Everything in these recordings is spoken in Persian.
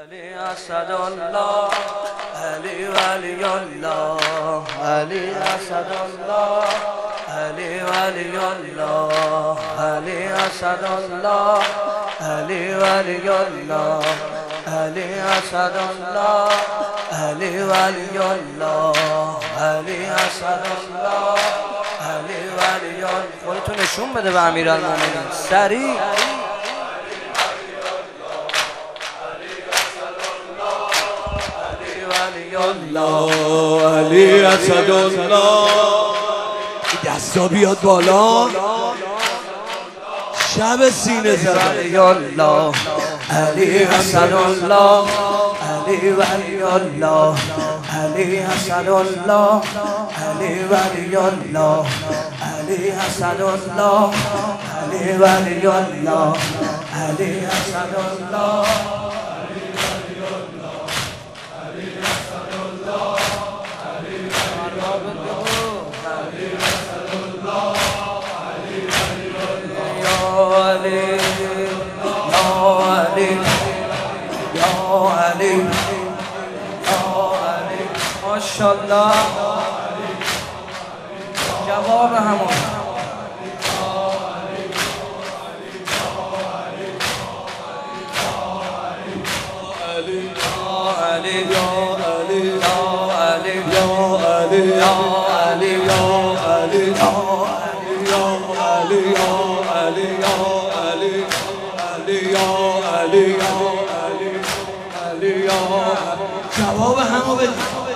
علی اسد الله، علی ولی الله، علی اسد الله، علی ولی الله، علی اسد الله، علی ولی الله، علی اسد الله، علی ولی الله، علی اسد الله، علی ولی الله. خودتو نشون بده به امیرالمومنین سریع. علی اسد الله، دستا بیاد بالا، شب سینه زده. الله علی اسد الله، علی ولی الله، علی اسد الله، علی ولی الله، علی اسد الله، علی ولی الله، علی اسد الله. ماشاءالله جواب همون جواب همو بدید.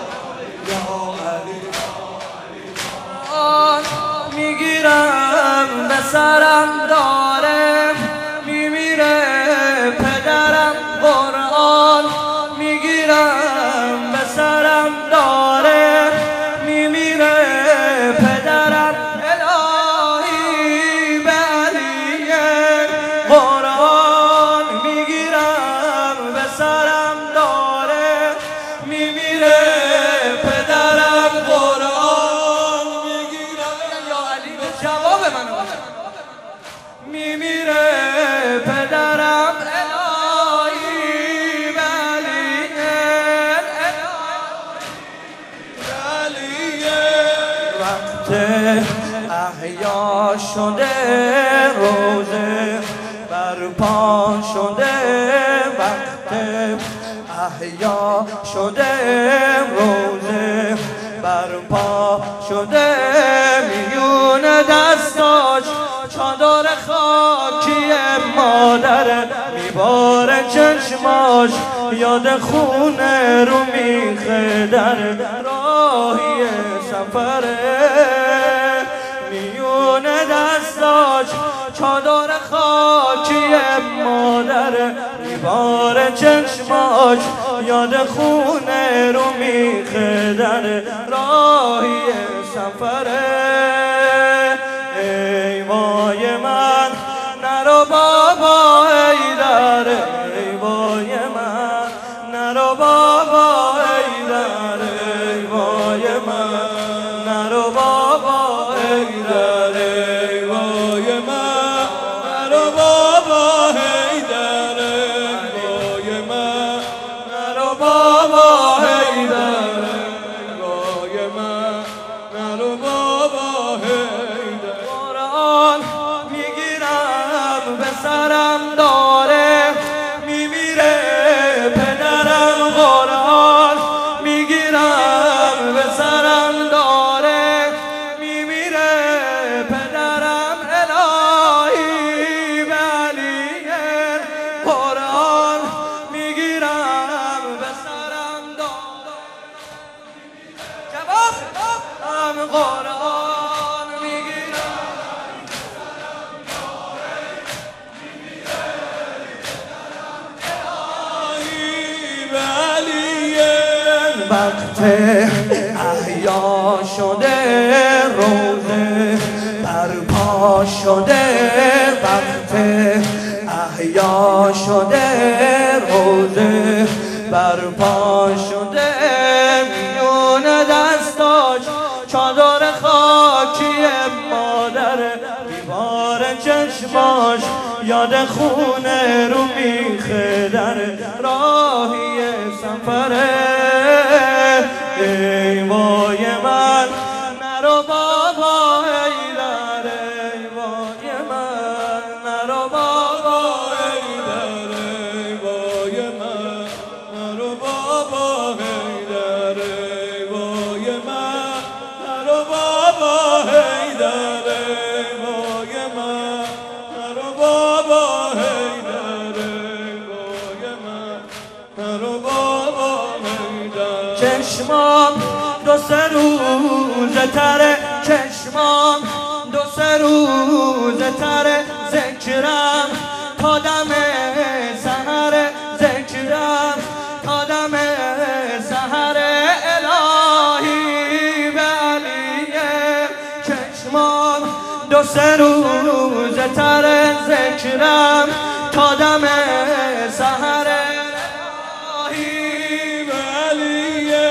میگیرم به سرم داره میمیره پدرم قرآن، میگیرم به سرم داره میمیره پدرم الهی به علی قرآن، میگیرم به سرم داره میمیره پدرم قرآن، میگیرم یا علی به جواب منو میمیره پدرم الهی به علی وقت احیا شده روزه برپا شده، وقت احیا شده روزه برپا شده، میونه دستاش چادر خاکی مادر میباره چشماش یاد خونه رو میخه در راهی سفره، میونه دستاش چادر خاکی مادر میباره چشماش یاد خونه رو میخه در راهی سفره. ای وای من نرو بابا حیدر، ای وای من نرو بابا حیدر، ای وای من نرو بابا حیدر، ای وای من نرو بابا حیدر، ای وای من نرو بابا حیدر، ای وای من نرو بابا حیدر. قرآن میگیرم به سرم داره میمیره پدرم قرآن، میگیرم به سرم داره میمیره پدرم الهی به علی قرآن، میگیرم به سرم داره جواب قرآن، میگیرم وقت احیا شده روزه برپا شده، وقت احیا شده روزه برپا شده، میونه دستاش چادر خاکی مادر میباره چشماش یاد خونه رو میخه در راهی میپره ای وای من نرو بابا حیدر ای وای من نرو بابا حیدر ای وای من نرو بابا حیدر ای وای من نرو بابا حیدر ای وای من نرو بابا حیدر ای وای من نرو بابا حیدر چشمام دو سه روزه تره چشمام دو سه روزه تره ذکرم تا دم سحر ذکرم تا دم سحر الهی به علیه چشمام دو سه روزه تره ذکرم تا دم سحر الهی به علیه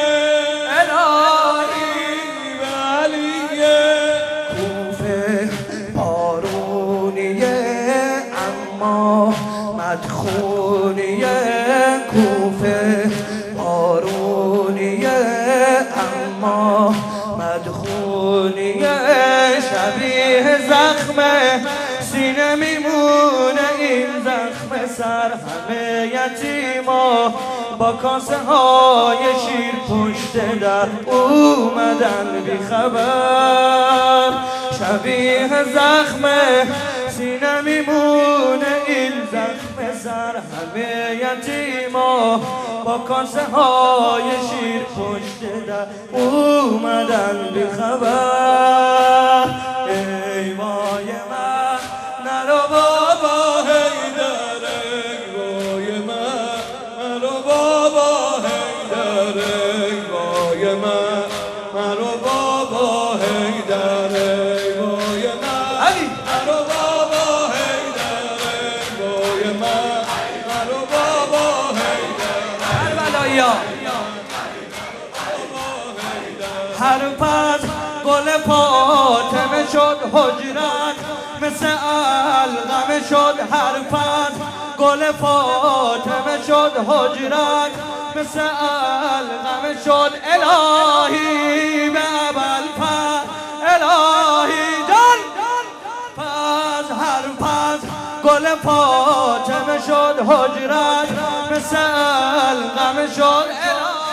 الهی به علیه کوفه بارونیه اما مدخونیه کوفه بارونیه اما مدخونیه شبیه زخم سینه میمونه این زخم سر همه یتیما با کاسه های شیر پشت در اومدن بی خبر شبیه زخم سینه میمونه این زخم سر همه یتیما با کاسه های شیر پشت در اومدن بی خبر ای وای من نرو بابا حیدر ای وای من نرو بابا حیدر ای وای من نرو بابا حیدر ای وای من نرو بابا حیدر ای وای من نرو بابا حیدر کربلایی‌ها هر پس گل فاطمه شد حجرت مثل علقمه شد هر پس گل فاطمه شد حجرت مثل علقمه شد الهی به ابوالفضل الهی جان پس هر پس گل فاطمه شد حجرت مثل علقمه شد الهی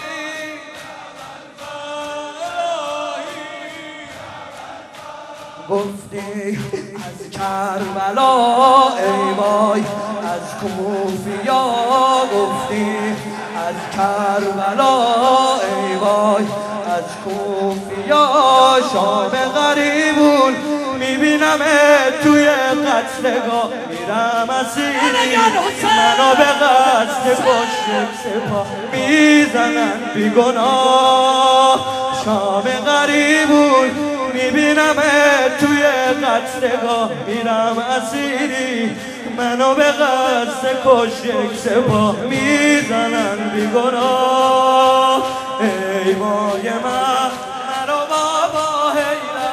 گفتی از کربلا ای وای از کوفیا گفتی از کربلا ای وای از کوفیا شام غریبون میبینم توی قتلگاه میرم اسیری منو به قصد کشت سپاه میزنن بیگناه شام غریبون میبینم توی قتلگاه میرم اسیری منو به قصد کشت سپاه میزنن بیگناه ای وای من نرو بابا حیدر